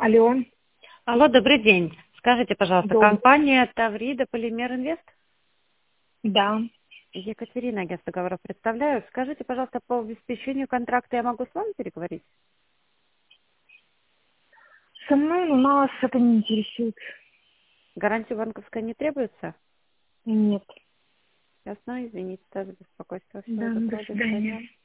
Алло, Алло, добрый день. Скажите, пожалуйста, добрый. компания Таврида Полимер Инвест? Да. Екатерина, агентство договоров представляю. Скажите, пожалуйста, по обеспечению контракта я могу с вами переговорить? Со мной, но нас это не интересует. Гарантия банковская не требуется? Нет. Ясно, извините за беспокойство. Всего Да, до доброго, до свидания. свидания.